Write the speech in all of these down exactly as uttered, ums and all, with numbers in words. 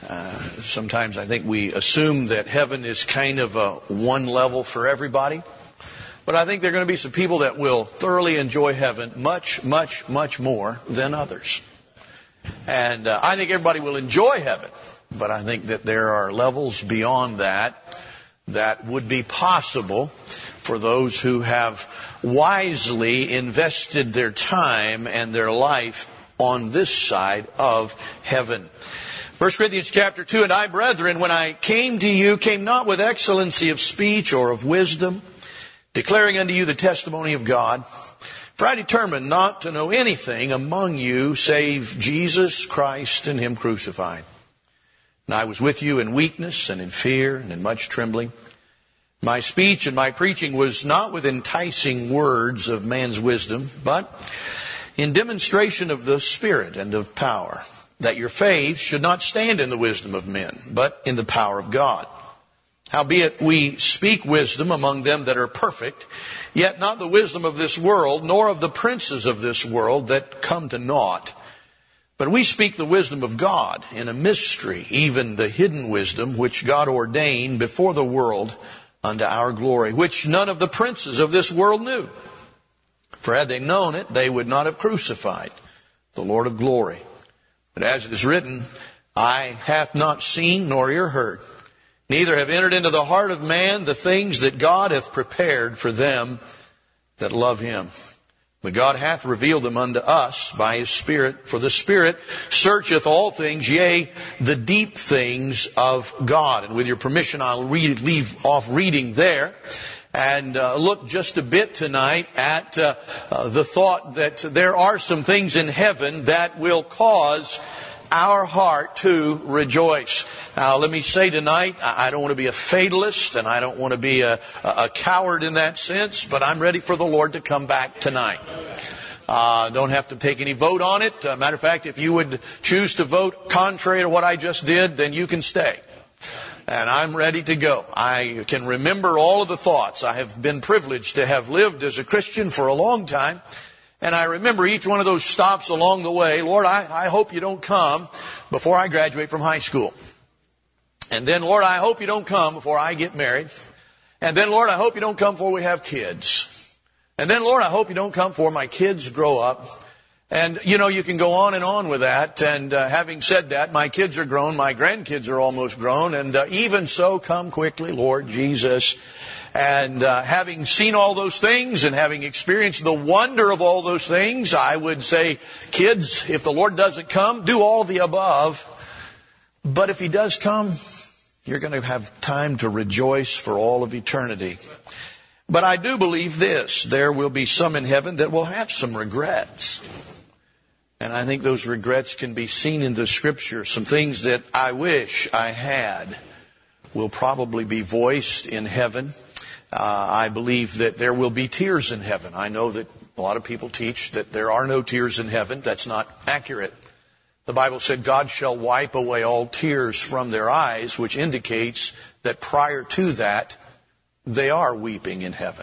Uh, sometimes I think we assume that heaven is kind of a one level for everybody. But I think there are going to be some people that will thoroughly enjoy heaven much, much, much more than others. And uh, I think everybody will enjoy heaven. But I think that there are levels beyond that that would be possible for those who have wisely invested their time and their life on this side of heaven. First Corinthians chapter two, and I, brethren, when I came to you, came not with excellency of speech or of wisdom, declaring unto you the testimony of God. For I determined not to know anything among you save Jesus Christ and Him crucified. And I was with you in weakness and in fear and in much trembling. My speech and my preaching was not with enticing words of man's wisdom, but in demonstration of the Spirit and of power, that your faith should not stand in the wisdom of men, but in the power of God. Howbeit we speak wisdom among them that are perfect, yet not the wisdom of this world, nor of the princes of this world that come to naught. But we speak the wisdom of God in a mystery, even the hidden wisdom which God ordained before the world unto our glory, which none of the princes of this world knew. For had they known it, they would not have crucified the Lord of glory. But as it is written, eye hath not seen nor ear heard, neither have entered into the heart of man the things that God hath prepared for them that love Him. But God hath revealed them unto us by His Spirit. For the Spirit searcheth all things, yea, the deep things of God. And with your permission, I'll read, leave off reading there and uh, look just a bit tonight at uh, uh, the thought that there are some things in heaven that will cause our heart to rejoice. Now, let me say tonight, I don't want to be a fatalist and I don't want to be a, a coward in that sense, but I'm ready for the Lord to come back tonight. Uh, don't have to take any vote on it. Uh, matter of fact, if you would choose to vote contrary to what I just did, then you can stay. And I'm ready to go. I can remember all of the thoughts. I have been privileged to have lived as a Christian for a long time. And I remember each one of those stops along the way. Lord, I, I hope you don't come before I graduate from high school. And then, Lord, I hope you don't come before I get married. And then, Lord, I hope you don't come before we have kids. And then, Lord, I hope you don't come before my kids grow up. And, you know, you can go on and on with that. And uh, having said that, my kids are grown. My grandkids are almost grown. And uh, even so, come quickly, Lord Jesus. And uh, having seen all those things and having experienced the wonder of all those things, I would say, kids, if the Lord doesn't come, do all the above. But if He does come, you're going to have time to rejoice for all of eternity. But I do believe this. There will be some in heaven that will have some regrets. And I think those regrets can be seen in the Scripture. Some things that I wish I had will probably be voiced in heaven. Uh, I believe that there will be tears in heaven. I know that a lot of people teach that there are no tears in heaven. That's not accurate. The Bible said God shall wipe away all tears from their eyes, which indicates that prior to that, they are weeping in heaven.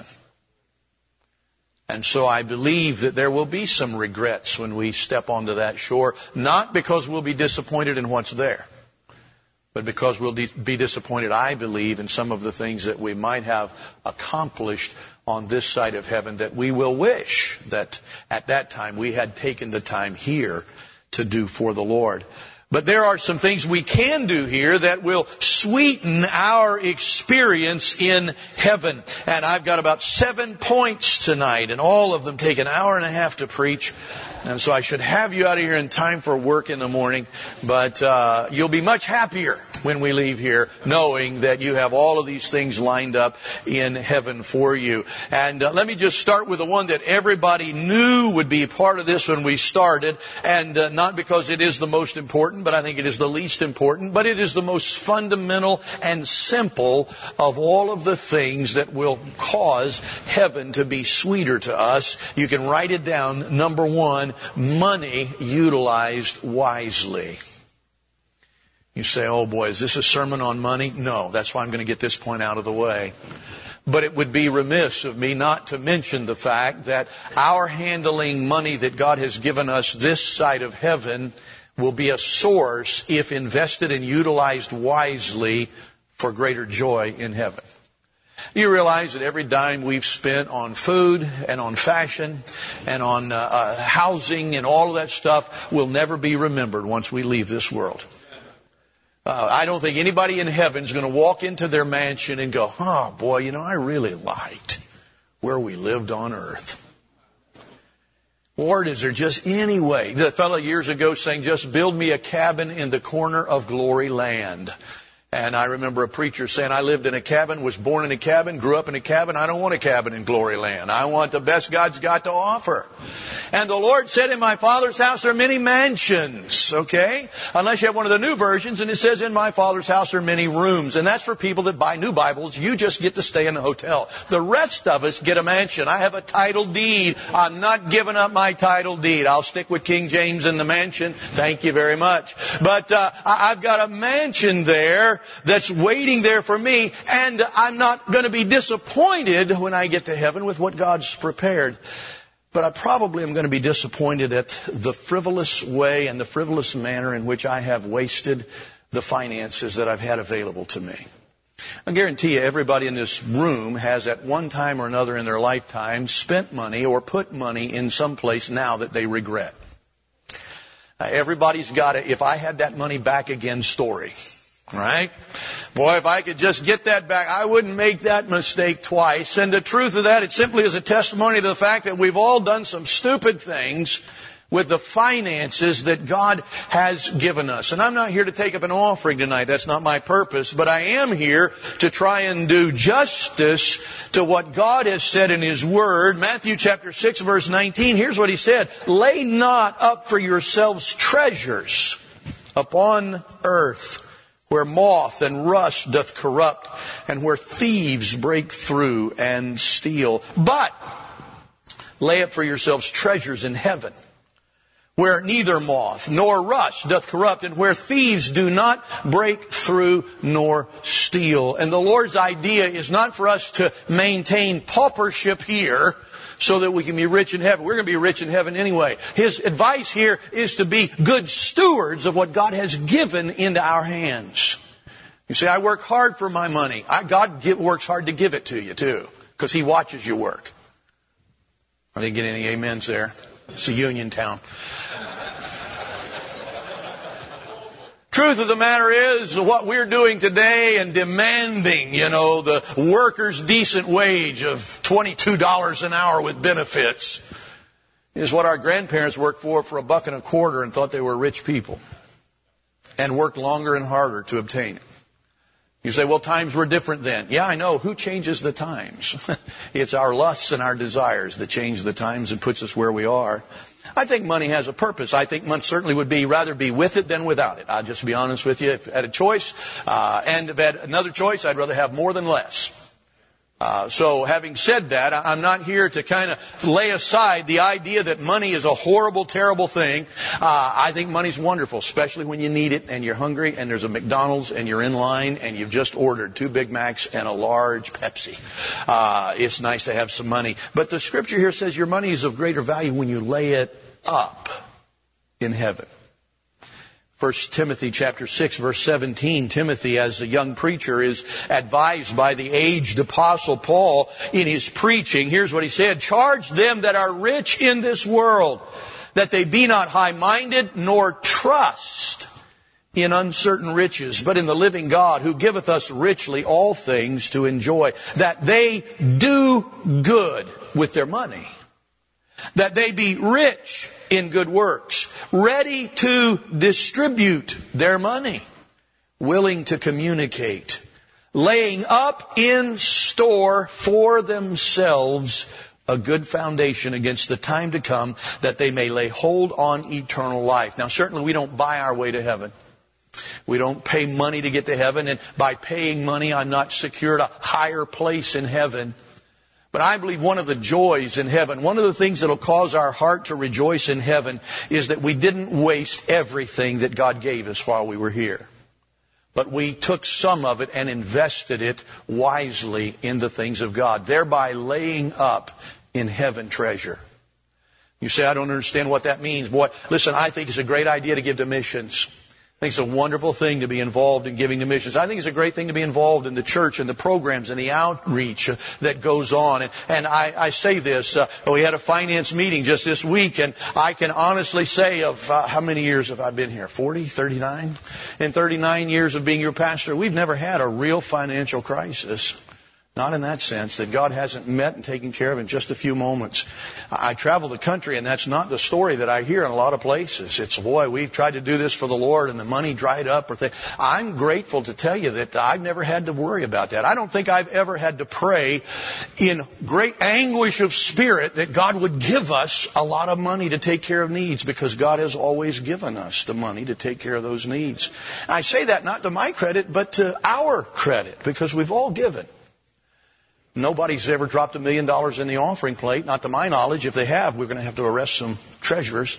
And so I believe that there will be some regrets when we step onto that shore, not because we'll be disappointed in what's there, but because we'll be disappointed, I believe, in some of the things that we might have accomplished on this side of heaven that we will wish that at that time we had taken the time here to do for the Lord. But there are some things we can do here that will sweeten our experience in heaven. And I've got about seven points tonight, and all of them take an hour and a half to preach. And so I should have you out of here in time for work in the morning. But uh, you'll be much happier when we leave here, knowing that you have all of these things lined up in heaven for you. And uh, let me just start with the one that everybody knew would be part of this when we started. And uh, not because it is the most important, but I think it is the least important. But it is the most fundamental and simple of all of the things that will cause heaven to be sweeter to us. You can write it down. Number one, money utilized wisely. You say, oh boy, is this a sermon on money? No, that's why I'm going to get this point out of the way. But it would be remiss of me not to mention the fact that our handling money that God has given us this side of heaven will be a source, if invested and utilized wisely, for greater joy in heaven. You realize that every dime we've spent on food and on fashion and on uh, uh, housing and all of that stuff will never be remembered once we leave this world. Uh, I don't think anybody in heaven is going to walk into their mansion and go, oh boy, you know, I really liked where we lived on earth. Lord, is there just any way? The fellow years ago saying, just build me a cabin in the corner of glory land. And I remember a preacher saying, I lived in a cabin, was born in a cabin, grew up in a cabin. I don't want a cabin in glory land. I want the best God's got to offer. And the Lord said, in my Father's house there are many mansions, okay? Unless you have one of the new versions, and it says, in my Father's house there are many rooms. And that's for people that buy new Bibles. You just get to stay in a hotel. The rest of us get a mansion. I have a title deed. I'm not giving up my title deed. I'll stick with King James in the mansion. Thank you very much. But uh, I've got a mansion there that's waiting there for me, and I'm not going to be disappointed when I get to heaven with what God's prepared. But I probably am going to be disappointed at the frivolous way and the frivolous manner in which I have wasted the finances that I've had available to me. I guarantee you everybody in this room has at one time or another in their lifetime spent money or put money in some place now that they regret. Uh, everybody's got a, if I had that money back again story. Right? Boy, if I could just get that back, I wouldn't make that mistake twice. And the truth of that, it simply is a testimony to the fact that we've all done some stupid things with the finances that God has given us. And I'm not here to take up an offering tonight. That's not my purpose. But I am here to try and do justice to what God has said in His Word. Matthew chapter six, verse nineteen. Here's what He said. Lay not up for yourselves treasures upon earth, where moth and rust doth corrupt, and where thieves break through and steal. But lay up for yourselves treasures in heaven, where neither moth nor rust doth corrupt, and where thieves do not break through nor steal. And the Lord's idea is not for us to maintain paupership here so that we can be rich in heaven. We're going to be rich in heaven anyway. His advice here is to be good stewards of what God has given into our hands. You say, I work hard for my money. I, God give, works hard to give it to you too, because He watches your work. I didn't get any amens there. It's a union town. Truth of the matter is, what we're doing today and demanding, you know, the worker's decent wage of twenty-two dollars an hour with benefits is what our grandparents worked for for a buck and a quarter and thought they were rich people and worked longer and harder to obtain it. You say, well, times were different then. Yeah, I know. Who changes the times? It's our lusts and our desires that change the times and puts us where we are. I think money has a purpose. I think money certainly would be rather be with it than without it. I'll just be honest with you. If I had a choice, uh, and if I had another choice, I'd rather have more than less. Uh, so having said that, I'm not here to kind of lay aside the idea that money is a horrible, terrible thing. Uh, I think money's wonderful, especially when you need it and you're hungry and there's a McDonald's and you're in line and you've just ordered two Big Macs and a large Pepsi. Uh, it's nice to have some money. But the scripture here says your money is of greater value when you lay it up in heaven. First Timothy chapter six, verse seventeen. Timothy, as a young preacher, is advised by the aged apostle Paul in his preaching. Here's what he said. Charge them that are rich in this world, that they be not high-minded, nor trust in uncertain riches, but in the living God, who giveth us richly all things to enjoy. That they do good with their money, that they be rich in good works, ready to distribute their money, willing to communicate, laying up in store for themselves a good foundation against the time to come, that they may lay hold on eternal life. Now, certainly we don't buy our way to heaven. We don't pay money to get to heaven, and by paying money, I'm not secured a higher place in heaven. But I believe one of the joys in heaven, one of the things that will cause our heart to rejoice in heaven, is that we didn't waste everything that God gave us while we were here. But we took some of it and invested it wisely in the things of God, thereby laying up in heaven treasure. You say, I don't understand what that means. Boy, listen, I think it's a great idea to give to missions. I think it's a wonderful thing to be involved in giving to missions. I think it's a great thing to be involved in the church and the programs and the outreach that goes on. And, and I, I say this, uh, we had a finance meeting just this week, and I can honestly say of uh, how many years have I been here? forty, thirty-nine? In thirty-nine years of being your pastor, we've never had a real financial crisis. Not in that sense, that God hasn't met and taken care of in just a few moments. I travel the country, and that's not the story that I hear in a lot of places. It's, boy, we've tried to do this for the Lord, and the money dried up. Or thing. I'm grateful to tell you that I've never had to worry about that. I don't think I've ever had to pray in great anguish of spirit that God would give us a lot of money to take care of needs, because God has always given us the money to take care of those needs. And I say that not to my credit, but to our credit, because we've all given. Nobody's ever dropped a million dollars in the offering plate, not to my knowledge. If they have, we're going to have to arrest some treasurers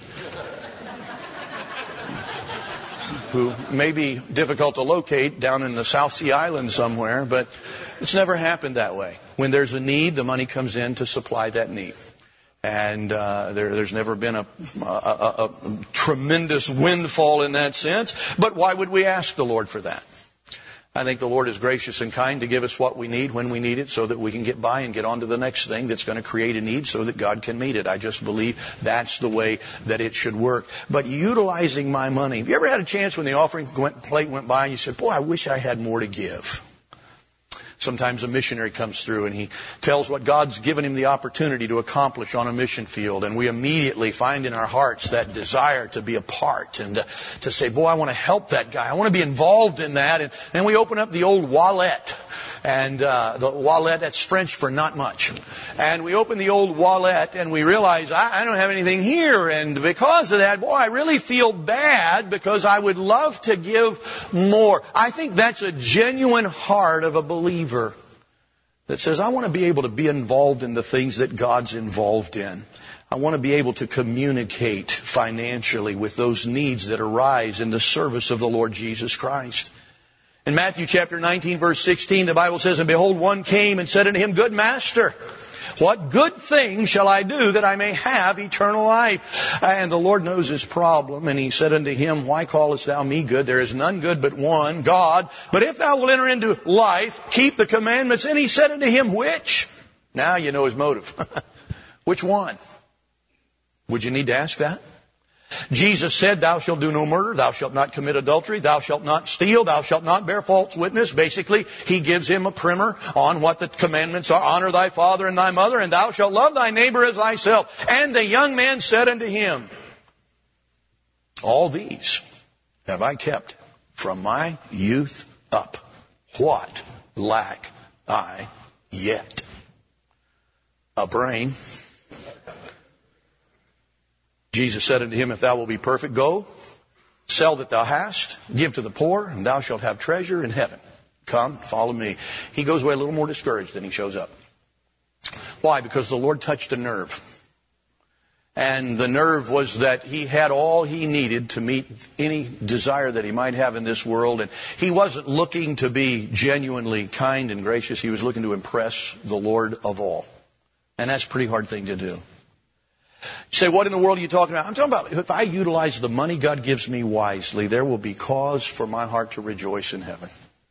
who may be difficult to locate down in the South Sea Islands somewhere, but it's never happened that way. When there's a need, the money comes in to supply that need. And uh, there, there's never been a, a, a, a tremendous windfall in that sense. But why would we ask the Lord for that? I think the Lord is gracious and kind to give us what we need when we need it, so that we can get by and get on to the next thing that's going to create a need so that God can meet it. I just believe that's the way that it should work. But utilizing my money. Have you ever had a chance when the offering plate went by and you said, boy, I wish I had more to give? Sometimes a missionary comes through and he tells what God's given him the opportunity to accomplish on a mission field. And we immediately find in our hearts that desire to be a part and to, to say, boy, I want to help that guy. I want to be involved in that. And then we open up the old wallet. And uh, the wallet, that's French for not much. And we open the old wallet and we realize, I, I don't have anything here. And because of that, boy, I really feel bad, because I would love to give more. I think that's a genuine heart of a believer that says, I want to be able to be involved in the things that God's involved in. I want to be able to communicate financially with those needs that arise in the service of the Lord Jesus Christ. In Matthew chapter nineteen, verse sixteen, the Bible says, and behold, one came and said unto him, Good master, what good thing shall I do that I may have eternal life? And the Lord knows his problem. And he said unto him, Why callest thou me good? There is none good but one, God. But if thou wilt enter into life, keep the commandments. And he said unto him, Which? Now you know his motive. Which one? Would you need to ask that? Jesus said, Thou shalt do no murder, thou shalt not commit adultery, thou shalt not steal, thou shalt not bear false witness. Basically, he gives him a primer on what the commandments are. Honor thy father and thy mother, and thou shalt love thy neighbor as thyself. And the young man said unto him, All these have I kept from my youth up. What lack I yet? A brain. Jesus said unto him, If thou wilt be perfect, go, sell that thou hast, give to the poor, and thou shalt have treasure in heaven. Come, follow me. He goes away a little more discouraged than he shows up. Why? Because the Lord touched a nerve. And the nerve was that he had all he needed to meet any desire that he might have in this world. And he wasn't looking to be genuinely kind and gracious. He was looking to impress the Lord of all. And that's a pretty hard thing to do. You say, what in the world are you talking about? I'm talking about if I utilize the money God gives me wisely, there will be cause for my heart to rejoice in heaven.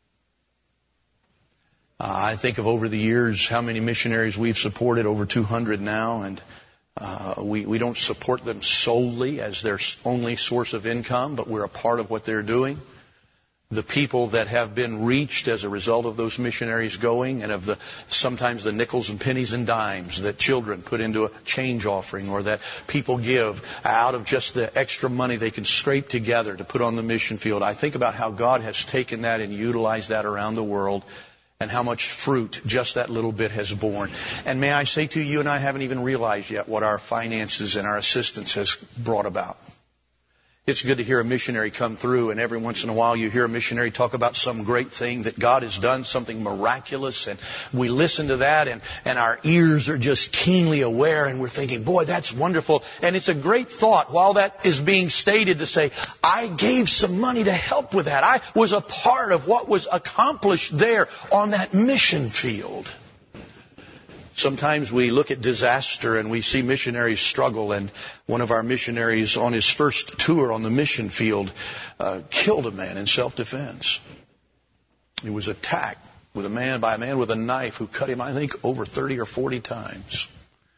Uh, I think of over the years how many missionaries we've supported, over two hundred now, and uh, we, we don't support them solely as their only source of income, but we're a part of what they're doing. The people that have been reached as a result of those missionaries going, and of the sometimes the nickels and pennies and dimes that children put into a change offering, or that people give out of just the extra money they can scrape together to put on the mission field. I think about how God has taken that and utilized that around the world, and how much fruit just that little bit has borne. And may I say to you, you and I haven't even realized yet what our finances and our assistance has brought about. It's good to hear a missionary come through, and every once in a while you hear a missionary talk about some great thing that God has done, something miraculous, and we listen to that, and, and our ears are just keenly aware, and we're thinking, boy, that's wonderful. And it's a great thought while that is being stated to say, I gave some money to help with that. I was a part of what was accomplished there on that mission field. Sometimes we look at disaster and we see missionaries struggle, and one of our missionaries on his first tour on the mission field uh, killed a man in self-defense. He was attacked with a man by a man with a knife who cut him, I think, over thirty or forty times.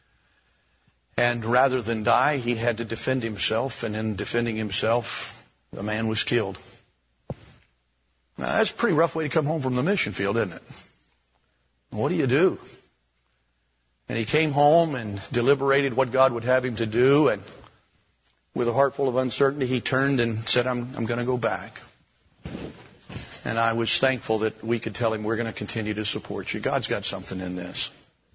And rather than die, he had to defend himself, and in defending himself, the man was killed. Now, that's a pretty rough way to come home from the mission field, isn't it? What do you do? And he came home and deliberated what God would have him to do, and with a heart full of uncertainty, he turned and said, I'm, I'm going to go back. And I was thankful that we could tell him, we're going to continue to support you. God's got something in this.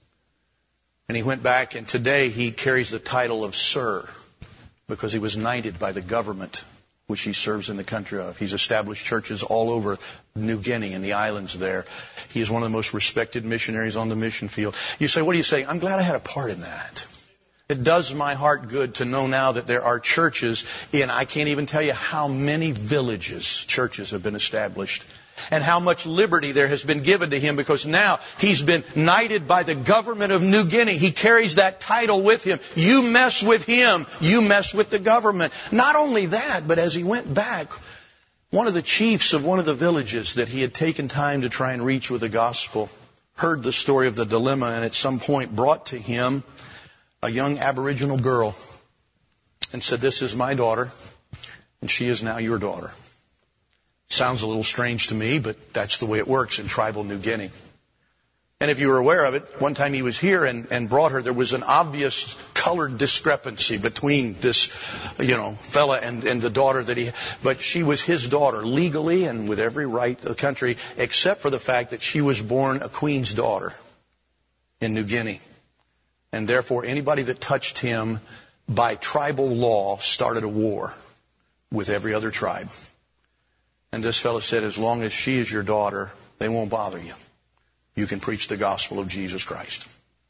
And he went back, and today he carries the title of Sir because he was knighted by the government which he serves in the country of. He's established churches all over New Guinea and the islands there. He is one of the most respected missionaries on the mission field. You say, what do you say? I'm glad I had a part in that. It does my heart good to know now that there are churches in, I can't even tell you how many villages churches have been established, and how much liberty there has been given to him, because now he's been knighted by the government of New Guinea. He carries that title with him. You mess with him, you mess with the government. Not only that, but as he went back, one of the chiefs of one of the villages that he had taken time to try and reach with the gospel heard the story of the dilemma, and at some point brought to him a young Aboriginal girl and said, this is my daughter, and she is now your daughter. Sounds a little strange to me, but that's the way it works in tribal New Guinea. And if you were aware of it, one time he was here and, and brought her, there was an obvious colored discrepancy between this, you know, fella and, and the daughter that he, but she was his daughter legally and with every right of the country, except for the fact that she was born a queen's daughter in New Guinea. And therefore, anybody that touched him by tribal law started a war with every other tribe. And this fellow said, as long as she is your daughter, they won't bother you. You can preach the gospel of Jesus Christ.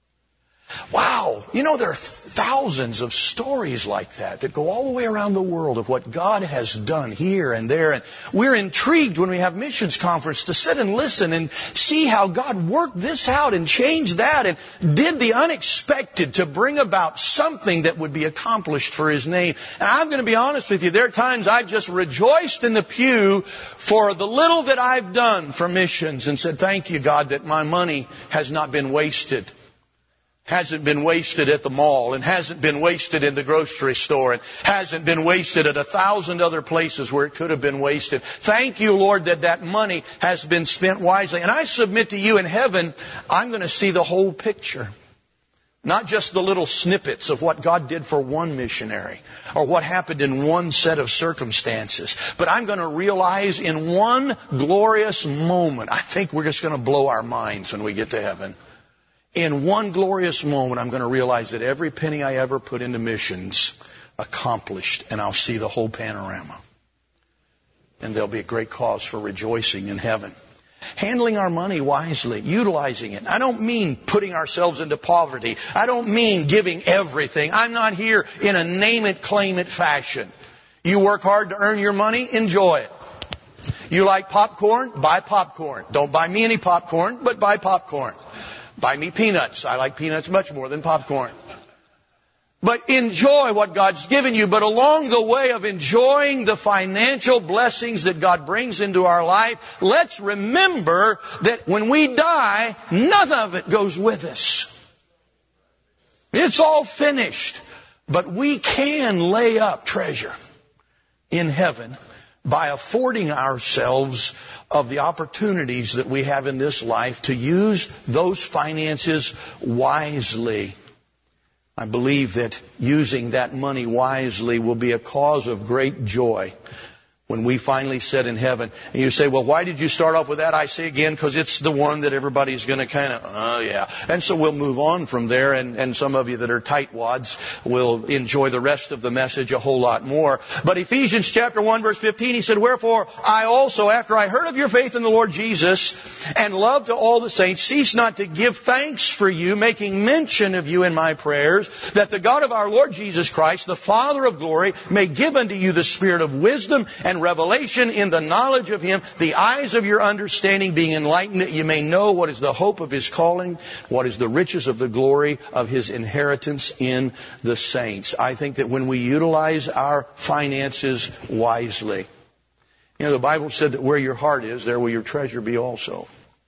Wow! You know, there are thousands of stories like that that go all the way around the world of what God has done here and there. And we're intrigued when we have missions conference to sit and listen and see how God worked this out and changed that and did the unexpected to bring about something that would be accomplished for His name. And I'm going to be honest with you, there are times I've just rejoiced in the pew for the little that I've done for missions and said, thank you, God, that my money has not been wasted. Hasn't been wasted at the mall, and hasn't been wasted in the grocery store, and hasn't been wasted at a thousand other places where it could have been wasted. Thank you, Lord, that that money has been spent wisely. And I submit to you, in heaven, I'm going to see the whole picture. Not just the little snippets of what God did for one missionary or what happened in one set of circumstances. But I'm going to realize in one glorious moment, I think we're just going to blow our minds when we get to heaven. In one glorious moment, I'm going to realize that every penny I ever put into missions accomplished, and I'll see the whole panorama. And there'll be a great cause for rejoicing in heaven. Handling our money wisely, utilizing it. I don't mean putting ourselves into poverty. I don't mean giving everything. I'm not here in a name it, claim it fashion. You work hard to earn your money, enjoy it. You like popcorn? Buy popcorn. Don't buy me any popcorn, but buy popcorn. Buy me peanuts. I like peanuts much more than popcorn. But enjoy what God's given you. But along the way of enjoying the financial blessings that God brings into our life, let's remember that when we die, none of it goes with us. It's all finished. But we can lay up treasure in heaven by affording ourselves of the opportunities that we have in this life to use those finances wisely. I believe that using that money wisely will be a cause of great joy when we finally sit in heaven. And you say, well, why did you start off with that? I say again, because it's the one that everybody's going to kind of, oh yeah. And so we'll move on from there, and, and some of you that are tightwads will enjoy the rest of the message a whole lot more. But Ephesians chapter one verse fifteen, he said, wherefore I also, after I heard of your faith in the Lord Jesus and love to all the saints, cease not to give thanks for you, making mention of you in my prayers, that the God of our Lord Jesus Christ, the Father of glory, may give unto you the spirit of wisdom and revelation in the knowledge of Him, the eyes of your understanding being enlightened, that you may know what is the hope of His calling, what is the riches of the glory of His inheritance in the saints. I think that when we utilize our finances wisely, you know, the Bible said that where your heart is, there will your treasure be also.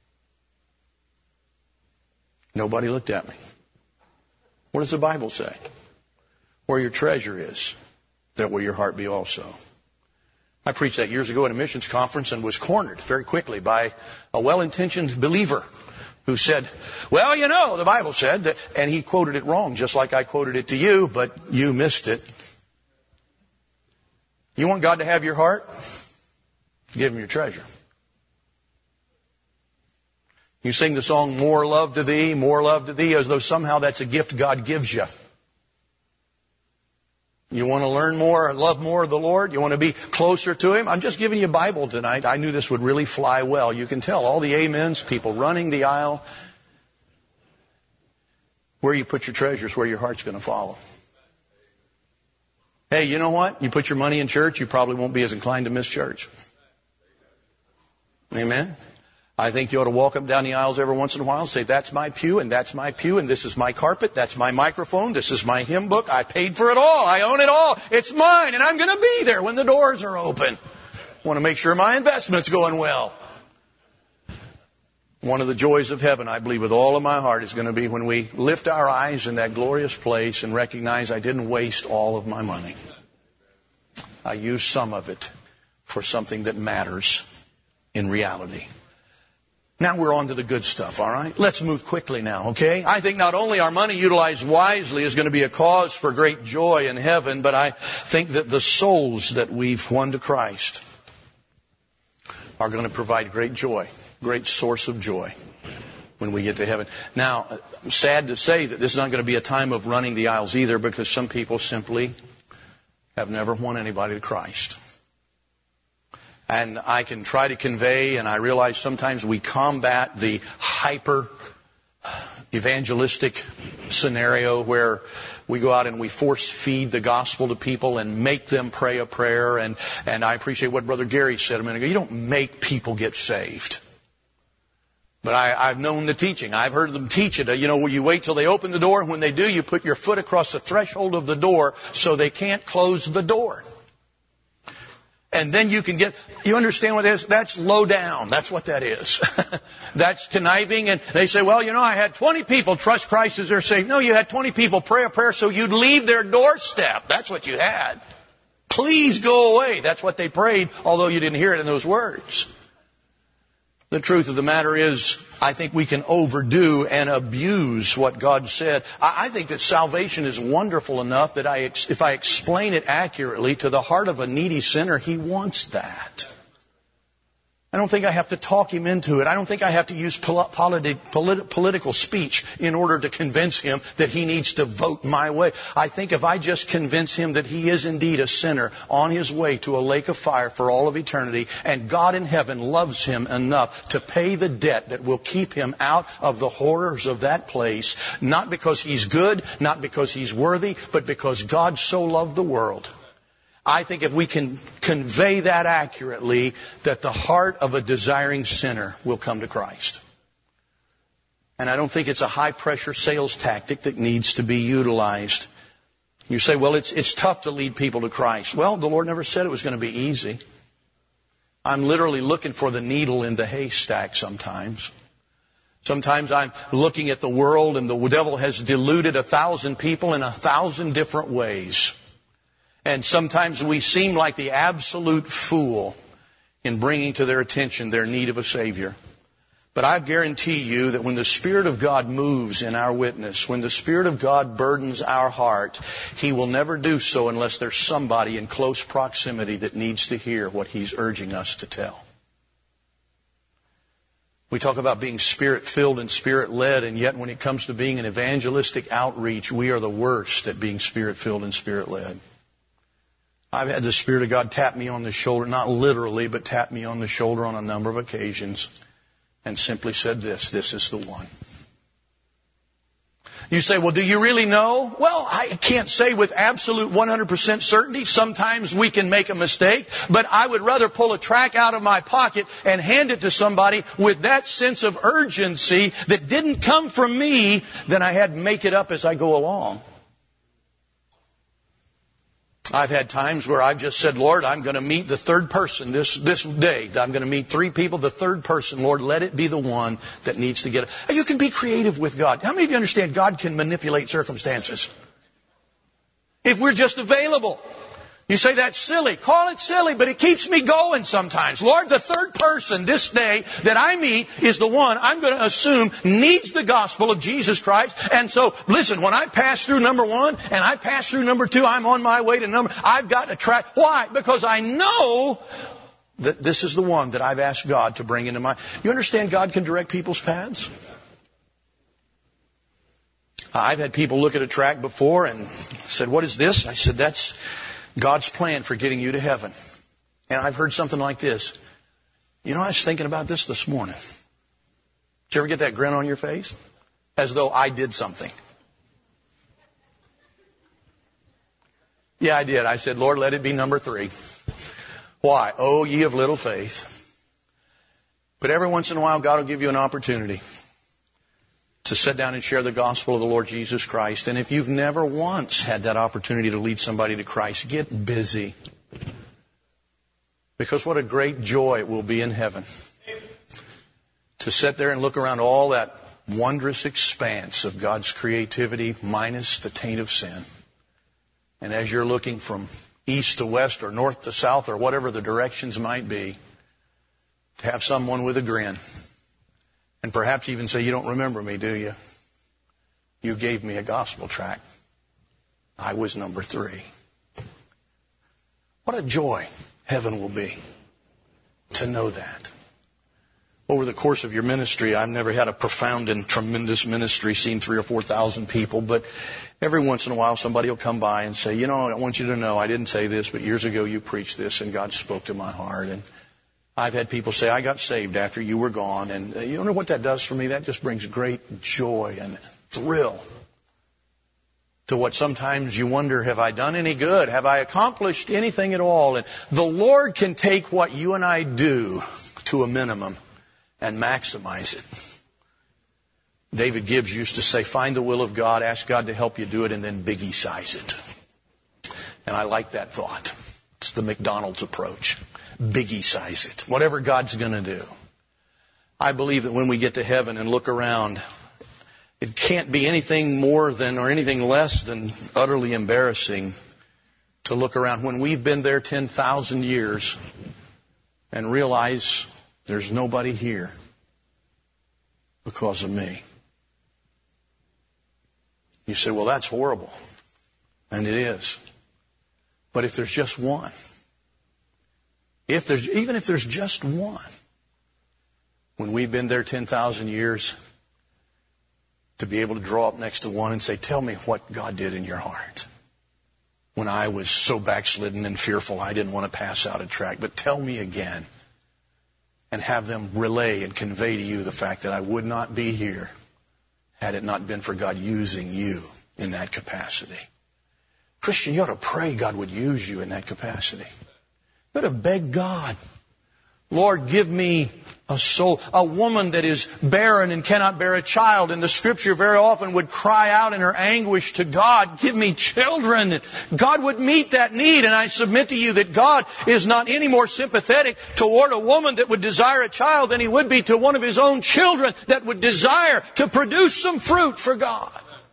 Nobody looked at me. What does the Bible say? Where your treasure is, there will your heart be also. I preached that years ago at a missions conference and was cornered very quickly by a well-intentioned believer who said, well, you know, the Bible said that, and he quoted it wrong, just like I quoted it to you, but you missed it. You want God to have your heart? Give Him your treasure. You sing the song, more love to thee, more love to thee, as though somehow that's a gift God gives you. You want to learn more, love more of the Lord? You want to be closer to Him? I'm just giving you a Bible tonight. I knew this would really fly well. You can tell all the amens, people running the aisle. Where you put your treasures, where your heart's going to follow. Hey, you know what? You put your money in church, you probably won't be as inclined to miss church. Amen? I think you ought to walk up down the aisles every once in a while and say, that's my pew, and that's my pew, and this is my carpet, that's my microphone, this is my hymn book. I paid for it all. I own it all. It's mine, and I'm going to be there when the doors are open. I want to make sure my investment's going well. One of the joys of heaven, I believe with all of my heart, is going to be when we lift our eyes in that glorious place and recognize I didn't waste all of my money. I used some of it for something that matters in reality. Now we're on to the good stuff, all right? Let's move quickly now, okay? I think not only our money utilized wisely is going to be a cause for great joy in heaven, but I think that the souls that we've won to Christ are going to provide great joy, great source of joy when we get to heaven. Now, I'm sad to say that this is not going to be a time of running the aisles either, because some people simply have never won anybody to Christ. And I can try to convey, and I realize sometimes we combat the hyper evangelistic scenario where we go out and we force feed the gospel to people and make them pray a prayer. And, and I appreciate what Brother Gary said a minute ago. You don't make people get saved. But I, I've known the teaching. I've heard them teach it. You know, you wait till they open the door, and when they do, you put your foot across the threshold of the door so they can't close the door. And then you can get, you understand what that is? That's low down. That's what that is. That's conniving. And they say, well, you know, I had twenty people trust Christ as their Savior. No, you had twenty people pray a prayer so you'd leave their doorstep. That's what you had. Please go away. That's what they prayed, although you didn't hear it in those words. The truth of the matter is, I think we can overdo and abuse what God said. I think that salvation is wonderful enough that I, if I explain it accurately to the heart of a needy sinner, he wants that. I don't think I have to talk him into it. I don't think I have to use politi- politi- political speech in order to convince him that he needs to vote my way. I think if I just convince him that he is indeed a sinner on his way to a lake of fire for all of eternity, and God in heaven loves him enough to pay the debt that will keep him out of the horrors of that place, not because he's good, not because he's worthy, but because God so loved the world. I think if we can convey that accurately, that the heart of a desiring sinner will come to Christ. And I don't think it's a high-pressure sales tactic that needs to be utilized. You say, well, it's it's tough to lead people to Christ. Well, the Lord never said it was going to be easy. I'm literally looking for the needle in the haystack sometimes. Sometimes I'm looking at the world, and the devil has deluded a thousand people in a thousand different ways. And sometimes we seem like the absolute fool in bringing to their attention their need of a Savior. But I guarantee you that when the Spirit of God moves in our witness, when the Spirit of God burdens our heart, He will never do so unless there's somebody in close proximity that needs to hear what He's urging us to tell. We talk about being Spirit-filled and Spirit-led, and yet when it comes to being an evangelistic outreach, we are the worst at being Spirit-filled and Spirit-led. I've had the Spirit of God tap me on the shoulder, not literally, but tap me on the shoulder on a number of occasions, and simply said this, this is the one. You say, well, do you really know? Well, I can't say with absolute one hundred percent certainty. Sometimes we can make a mistake. But I would rather pull a tract out of my pocket and hand it to somebody with that sense of urgency that didn't come from me than I had make it up as I go along. I've had times where I've just said, Lord, I'm going to meet the third person this, this day. I'm going to meet three people. The third person, Lord, let it be the one that needs to get it. You can be creative with God. How many of you understand God can manipulate circumstances? If we're just available. You say that's silly. Call it silly, but it keeps me going sometimes. Lord, the third person this day that I meet is the one I'm going to assume needs the gospel of Jesus Christ. And so, listen, when I pass through number one and I pass through number two, I'm on my way to number, I've got a track. Why? Because I know that this is the one that I've asked God to bring into my... You understand God can direct people's paths? I've had people look at a tract before and said, what is this? I said, that's God's plan for getting you to heaven. And I've heard something like this. You know, I was thinking about this this morning. Did you ever get that grin on your face? As though I did something. Yeah, I did. I said, Lord, let it be number three. Why? Oh, ye of little faith. But every once in a while, God will give you an opportunity to sit down and share the gospel of the Lord Jesus Christ. And if you've never once had that opportunity to lead somebody to Christ, get busy. Because what a great joy it will be in heaven to sit there and look around all that wondrous expanse of God's creativity minus the taint of sin. And as you're looking from east to west or north to south or whatever the directions might be, to have someone with a grin. And perhaps even say, you don't remember me, do you? You gave me a gospel tract. I was number three. What a joy heaven will be to know that. Over the course of your ministry, I've never had a profound and tremendous ministry, seen three or four thousand people, but every once in a while somebody will come by and say, you know, I want you to know, I didn't say this, but years ago you preached this and God spoke to my heart. And I've had people say, I got saved after you were gone. And you know what that does for me? That just brings great joy and thrill to what sometimes you wonder, have I done any good? Have I accomplished anything at all? And the Lord can take what you and I do to a minimum and maximize it. David Gibbs used to say, find the will of God, ask God to help you do it, and then biggie size it. And I like that thought. It's the McDonald's approach. Biggie size it. Whatever God's going to do. I believe that when we get to heaven and look around, it can't be anything more than or anything less than utterly embarrassing to look around when we've been there ten thousand years and realize there's nobody here because of me. You say, well, that's horrible. And it is. But if there's just one, If there's, even if there's just one, when we've been there ten thousand years, to be able to draw up next to one and say, tell me what God did in your heart. When I was so backslidden and fearful, I didn't want to pass out a tract, but tell me again. And have them relay and convey to you the fact that I would not be here had it not been for God using you in that capacity. Christian, you ought to pray God would use you in that capacity. You ought to beg God, Lord, give me a soul, a woman that is barren and cannot bear a child. And the Scripture very often would cry out in her anguish to God, give me children. God would meet that need. And I submit to you that God is not any more sympathetic toward a woman that would desire a child than He would be to one of His own children that would desire to produce some fruit for God.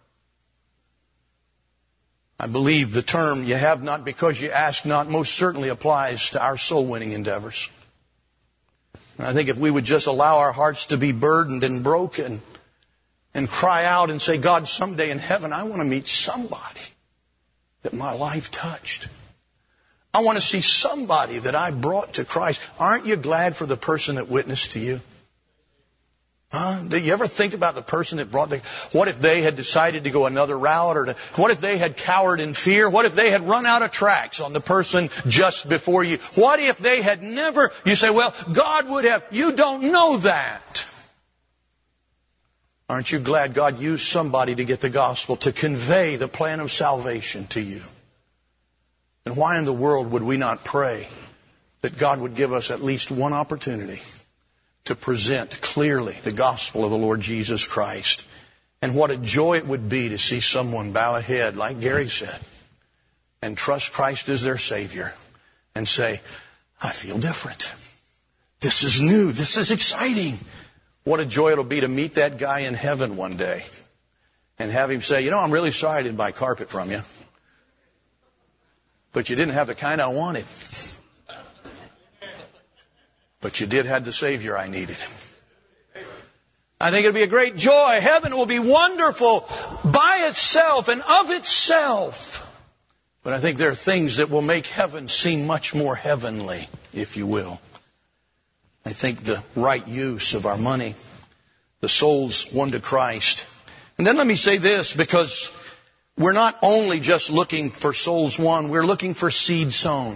I believe the term, you have not because you ask not, most certainly applies to our soul-winning endeavors. And I think if we would just allow our hearts to be burdened and broken and cry out and say, God, someday in heaven, I want to meet somebody that my life touched. I want to see somebody that I brought to Christ. Aren't you glad for the person that witnessed to you? Huh? Do you ever think about the person that brought the... What if they had decided to go another route? Or to, what if they had cowered in fear? What if they had run out of tracks on the person just before you? What if they had never... You say, well, God would have... You don't know that. Aren't you glad God used somebody to get the gospel, to convey the plan of salvation to you? And why in the world would we not pray that God would give us at least one opportunity to present clearly the gospel of the Lord Jesus Christ? And what a joy it would be to see someone bow a head, like Gary said, and trust Christ as their Savior and say, I feel different. This is new. This is exciting. What a joy it'll be to meet that guy in heaven one day and have him say, you know, I'm really sorry I didn't buy carpet from you, but you didn't have the kind I wanted. But you did have the Savior I needed. I think it'll be a great joy. Heaven will be wonderful by itself and of itself. But I think there are things that will make heaven seem much more heavenly, if you will. I think the right use of our money, the souls won to Christ. And then let me say this, because we're not only just looking for souls won, we're looking for seed sown.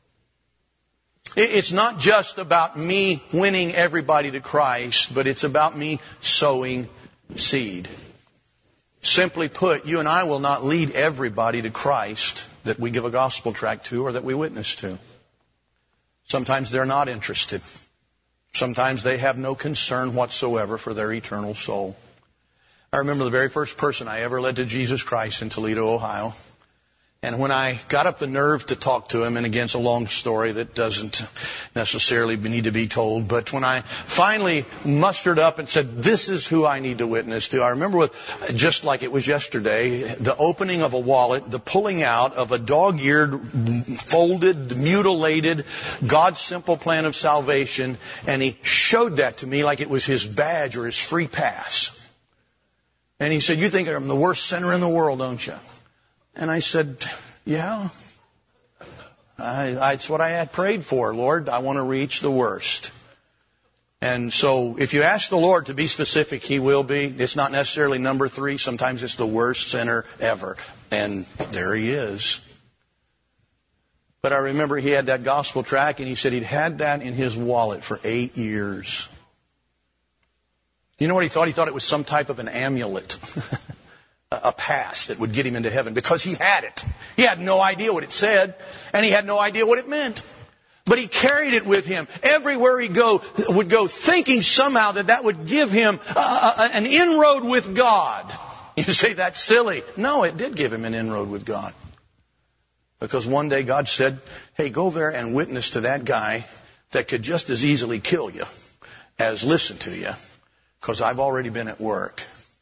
It's not just about me winning everybody to Christ, but it's about me sowing seed. Simply put, you and I will not lead everybody to Christ that we give a gospel tract to or that we witness to. Sometimes they're not interested. Sometimes they have no concern whatsoever for their eternal soul. I remember the very first person I ever led to Jesus Christ in Toledo, Ohio. And when I got up the nerve to talk to him, and again, it's a long story that doesn't necessarily need to be told, but when I finally mustered up and said, this is who I need to witness to, I remember with, just like it was yesterday, the opening of a wallet, the pulling out of a dog-eared, folded, mutilated, God's simple plan of salvation, and he showed that to me like it was his badge or his free pass. And he said, you think I'm the worst sinner in the world, don't you? And I said, yeah, I, that's what I had prayed for, Lord. I want to reach the worst. And so if you ask the Lord to be specific, He will be. It's not necessarily number three. Sometimes it's the worst sinner ever. And there he is. But I remember he had that gospel tract, and he said he'd had that in his wallet for eight years. You know what he thought? He thought it was some type of an amulet. A pass that would get him into heaven, because he had it. He had no idea what it said, and he had no idea what it meant. But he carried it with him everywhere he go, would go, thinking somehow that that would give him a, a, an inroad with God. You say, that's silly. No, it did give him an inroad with God. Because one day God said, hey, go there and witness to that guy that could just as easily kill you as listen to you, because I've already been at work.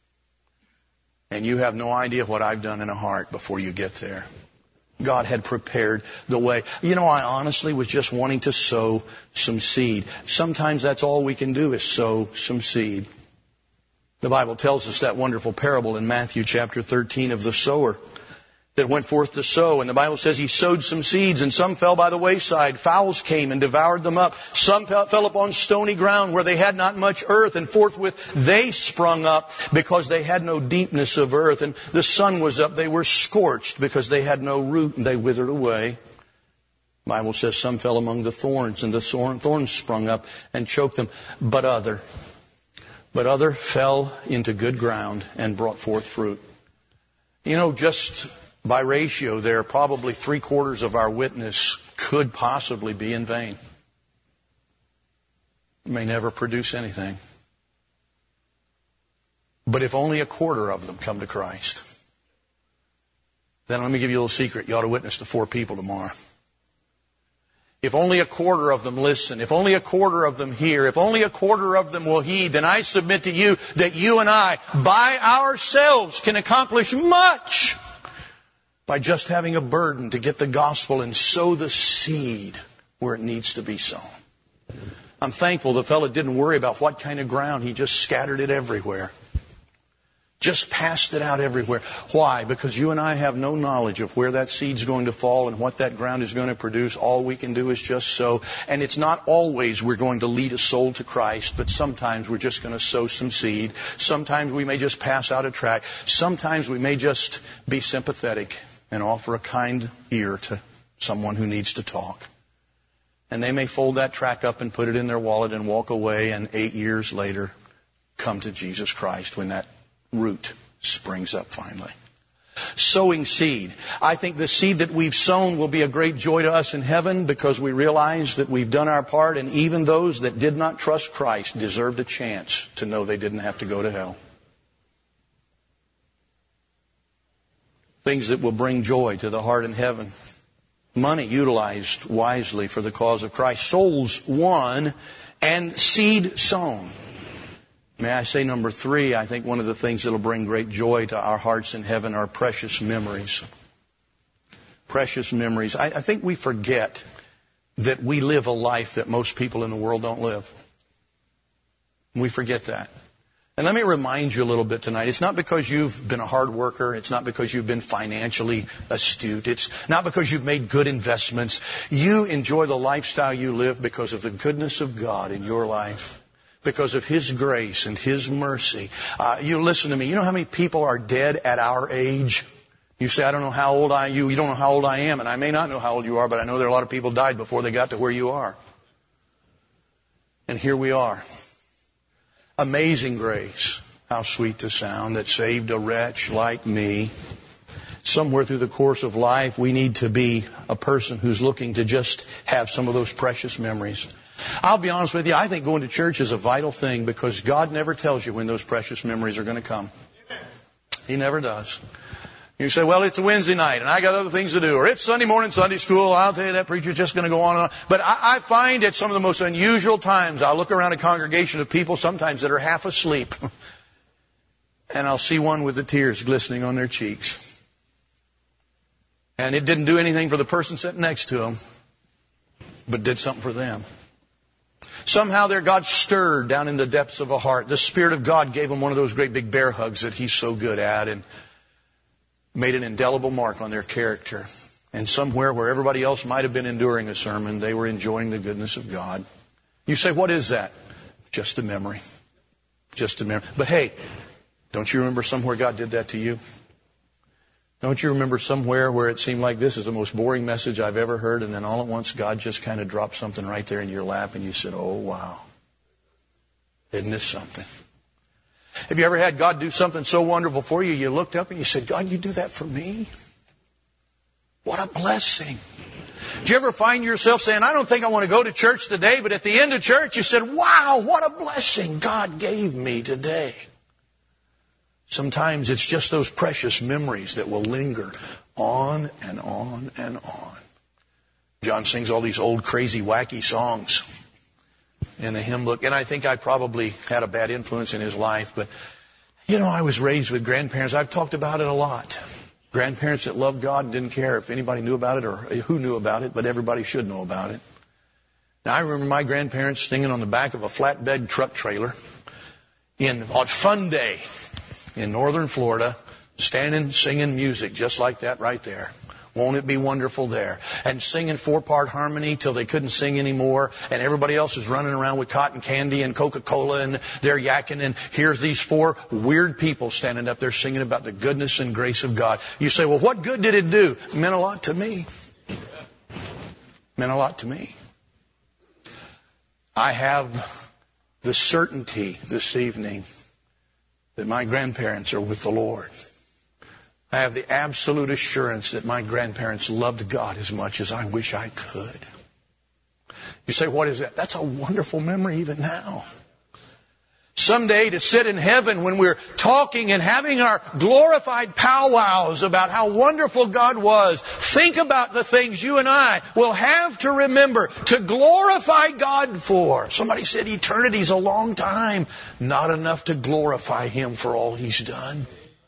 And you have no idea what I've done in a heart before you get there. God had prepared the way. You know, I honestly was just wanting to sow some seed. Sometimes that's all we can do is sow some seed. The Bible tells us that wonderful parable in Matthew chapter thirteen of the sower that went forth to sow. And the Bible says he sowed some seeds, and some fell by the wayside. Fowls came and devoured them up. Some fell upon stony ground where they had not much earth, and forthwith they sprung up because they had no deepness of earth. And the sun was up. They were scorched because they had no root, and they withered away. The Bible says some fell among the thorns, and the thorns sprung up and choked them. But other, but other fell into good ground and brought forth fruit. You know, just by ratio there, probably three quarters of our witness could possibly be in vain. It may never produce anything. But if only a quarter of them come to Christ, then let me give you a little secret. You ought to witness to four people tomorrow. If only a quarter of them listen, if only a quarter of them hear, if only a quarter of them will heed, then I submit to you that you and I, by ourselves, can accomplish much by just having a burden to get the gospel and sow the seed where it needs to be sown. I'm thankful the fellow didn't worry about what kind of ground. He just scattered it everywhere. Just passed it out everywhere. Why? Because you and I have no knowledge of where that seed's going to fall and what that ground is going to produce. All we can do is just sow. And it's not always we're going to lead a soul to Christ, but sometimes we're just going to sow some seed. Sometimes we may just pass out a tract. Sometimes we may just be sympathetic and offer a kind ear to someone who needs to talk. And they may fold that tract up and put it in their wallet and walk away, and eight years later come to Jesus Christ when that root springs up finally. Sowing seed. I think the seed that we've sown will be a great joy to us in heaven because we realize that we've done our part, and even those that did not trust Christ deserved a chance to know they didn't have to go to hell. Things that will bring joy to the heart in heaven. Money utilized wisely for the cause of Christ. Souls won and seed sown. May I say number three, I think one of the things that will bring great joy to our hearts in heaven are precious memories. Precious memories. I, I think we forget that we live a life that most people in the world don't live. We forget that. And let me remind you a little bit tonight. It's not because you've been a hard worker. It's not because you've been financially astute. It's not because you've made good investments. You enjoy the lifestyle you live because of the goodness of God in your life. Because of His grace and His mercy. Uh, you listen to me. You know how many people are dead at our age? You say, I don't know how old I am. You, you don't know how old I am. And I may not know how old you are, but I know there are a lot of people died before they got to where you are. And here we are. Amazing grace. How sweet the sound that saved a wretch like me. Somewhere through the course of life, we need to be a person who's looking to just have some of those precious memories. I'll be honest with you, I think going to church is a vital thing because God never tells you when those precious memories are going to come. He never does. You say, well, it's a Wednesday night and I got other things to do. Or it's Sunday morning, Sunday school. I'll tell you that preacher's just going to go on and on. But I, I find at some of the most unusual times, I'll look around a congregation of people sometimes that are half asleep. And I'll see one with the tears glistening on their cheeks. And it didn't do anything for the person sitting next to them, but did something for them. Somehow there God stirred down in the depths of a heart. The Spirit of God gave them one of those great big bear hugs that He's so good at and made an indelible mark on their character. And somewhere where everybody else might have been enduring a sermon, they were enjoying the goodness of God. You say, what is that? Just a memory. Just a memory. But hey, don't you remember somewhere God did that to you? Don't you remember somewhere where it seemed like this is the most boring message I've ever heard, and then all at once God just kind of dropped something right there in your lap and you said, oh, wow. Isn't this something? Have you ever had God do something so wonderful for you, you looked up and you said, God, you do that for me? What a blessing. Did you ever find yourself saying, I don't think I want to go to church today, but at the end of church you said, wow, what a blessing God gave me today. Sometimes it's just those precious memories that will linger on and on and on. John sings all these old, crazy, wacky songs in the hymn book. And I think I probably had a bad influence in his life. But, you know, I was raised with grandparents. I've talked about it a lot. Grandparents that loved God and didn't care if anybody knew about it or who knew about it, but everybody should know about it. Now, I remember my grandparents singing on the back of a flatbed truck trailer in on Fun Day in northern Florida, standing, singing music just like that right there. Won't it be wonderful there? And singing four-part harmony till they couldn't sing anymore. And everybody else is running around with cotton candy and Coca-Cola and they're yakking. And here's these four weird people standing up there singing about the goodness and grace of God. You say, well, what good did it do? It meant a lot to me. It meant a lot to me. I have the certainty this evening that my grandparents are with the Lord. I have the absolute assurance that my grandparents loved God as much as I wish I could. You say, what is that? That's a wonderful memory even now. Someday to sit in heaven when we're talking and having our glorified powwows about how wonderful God was, think about the things you and I will have to remember to glorify God for. Somebody said eternity's a long time. Not enough to glorify Him for all He's done.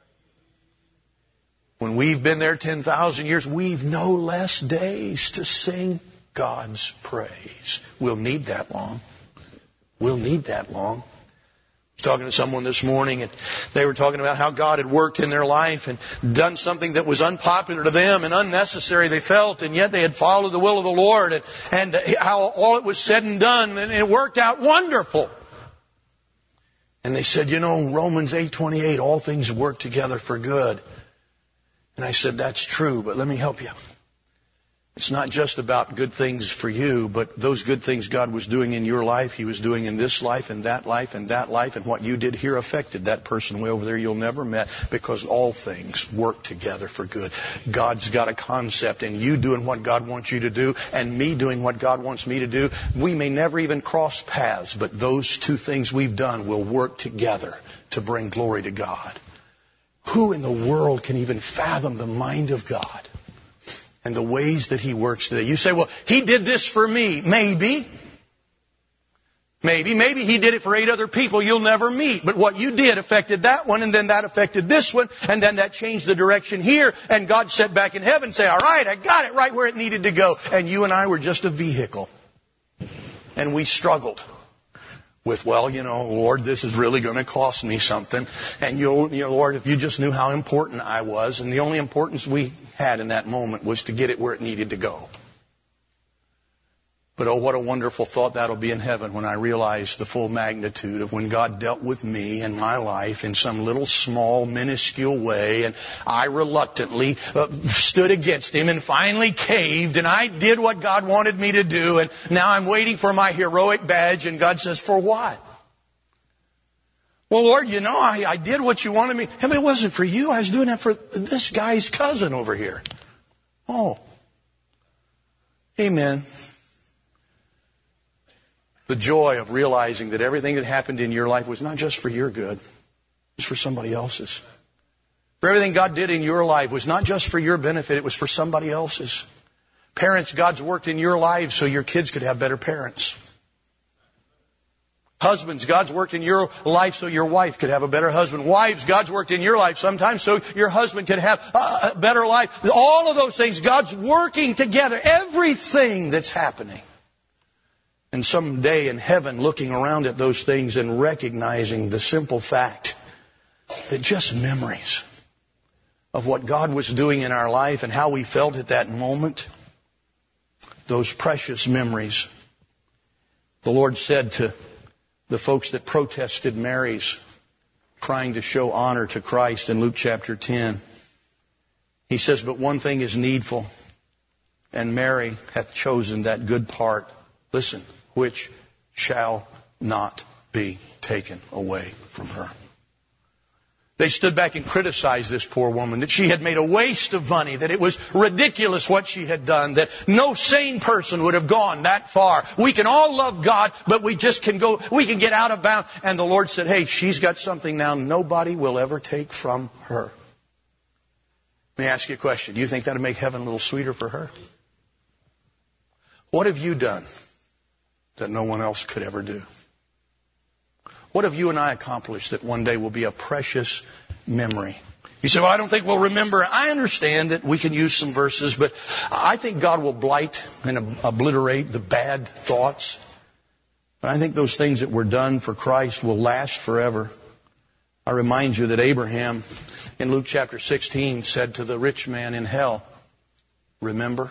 When we've been there ten thousand years, we've no less days to sing God's praise. We'll need that long. We'll need that long. I was talking to someone this morning and they were talking about how God had worked in their life and done something that was unpopular to them and unnecessary they felt, and yet they had followed the will of the Lord, and, and how all it was said and done and it worked out wonderful. And they said, you know, Romans eight twenty-eight, all things work together for good. And I said, that's true, but let me help you. It's not just about good things for you, but those good things God was doing in your life, He was doing in this life and that life and that life, and what you did here affected that person way over there you'll never met, because all things work together for good. God's got a concept, and you doing what God wants you to do, and me doing what God wants me to do. We may never even cross paths, but those two things we've done will work together to bring glory to God. Who in the world can even fathom the mind of God and the ways that He works today? You say, well, He did this for me. Maybe. Maybe. Maybe He did it for eight other people you'll never meet. But what you did affected that one, and then that affected this one, and then that changed the direction here, and God sat back in heaven and say, all right, I got it right where it needed to go. And you and I were just a vehicle. And we struggled with, well, you know, Lord, this is really going to cost me something. And you, you know, Lord, if you just knew how important I was. And the only importance we had in that moment was to get it where it needed to go. But oh, what a wonderful thought that'll be in heaven when I realize the full magnitude of when God dealt with me and my life in some little small minuscule way, and I reluctantly uh, stood against Him and finally caved, and I did what God wanted me to do, and now I'm waiting for my heroic badge, and God says, for what? Well, Lord, you know, I, I did what you wanted me. I mean, it wasn't for you. I was doing that for this guy's cousin over here. Oh. Amen. The joy of realizing that everything that happened in your life was not just for your good. It was for somebody else's. For everything God did in your life was not just for your benefit. It was for somebody else's. Parents, God's worked in your lives so your kids could have better parents. Husbands, God's worked in your life so your wife could have a better husband. Wives, God's worked in your life sometimes so your husband could have a better life. All of those things, God's working together. Everything that's happening. And someday in heaven, looking around at those things and recognizing the simple fact that just memories of what God was doing in our life and how we felt at that moment, those precious memories. The Lord said to the folks that protested Mary's trying to show honor to Christ in Luke chapter ten, He says, but one thing is needful, and Mary hath chosen that good part. Listen, which shall not be taken away from her. They stood back and criticized this poor woman, that she had made a waste of money, that it was ridiculous what she had done, that no sane person would have gone that far. We can all love God, but we just can go, we can get out of bounds. And the Lord said, hey, she's got something now nobody will ever take from her. Let me ask you a question. Do you think that would make heaven a little sweeter for her? What have you done that no one else could ever do? What have you and I accomplished that one day will be a precious memory? You say, well, I don't think we'll remember. I understand that we can use some verses, but I think God will blight and obliterate the bad thoughts. But I think those things that were done for Christ will last forever. I remind you that Abraham in Luke chapter sixteen said to the rich man in hell, remember?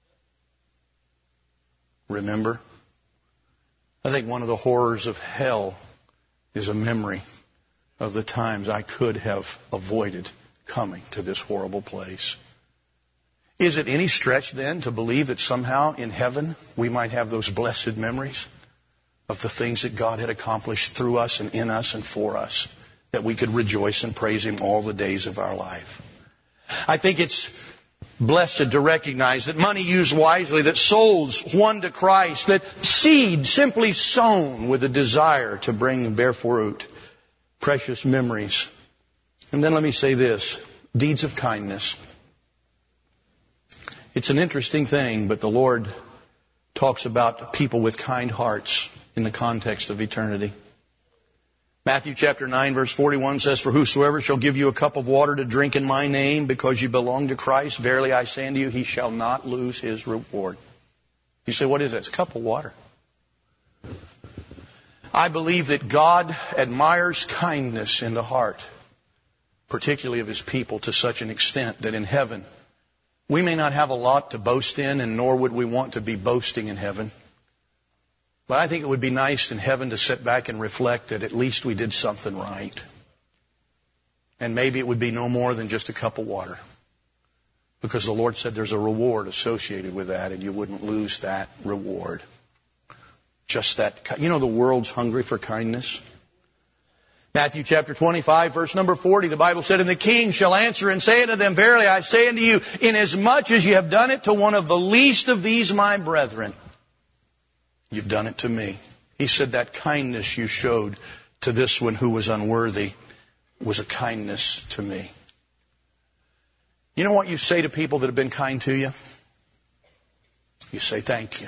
Remember? I think one of the horrors of hell is a memory of the times I could have avoided coming to this horrible place. Is it any stretch then to believe that somehow in heaven we might have those blessed memories of the things that God had accomplished through us and in us and for us, that we could rejoice and praise Him all the days of our life? I think it's blessed to recognize that money used wisely, that souls won to Christ, that seed simply sown with a desire to bring and bear fruit, precious memories. And then let me say this, deeds of kindness. It's an interesting thing, but the Lord talks about people with kind hearts in the context of eternity. Matthew chapter nine verse forty-one says, for whosoever shall give you a cup of water to drink in my name, because you belong to Christ, verily I say unto you, he shall not lose his reward. You say, what is that? It's a cup of water. I believe that God admires kindness in the heart, particularly of His people, to such an extent that in heaven, we may not have a lot to boast in, and nor would we want to be boasting in heaven. But I think it would be nice in heaven to sit back and reflect that at least we did something right. And maybe it would be no more than just a cup of water. Because the Lord said there's a reward associated with that, and you wouldn't lose that reward. Just that. You know, the world's hungry for kindness. Matthew chapter twenty-five, verse number forty, the Bible said, "And the king shall answer and say unto them, Verily I say unto you, inasmuch as you have done it to one of the least of these my brethren, you've done it to me." He said that kindness you showed to this one who was unworthy was a kindness to me. You know what you say to people that have been kind to you? You say thank you.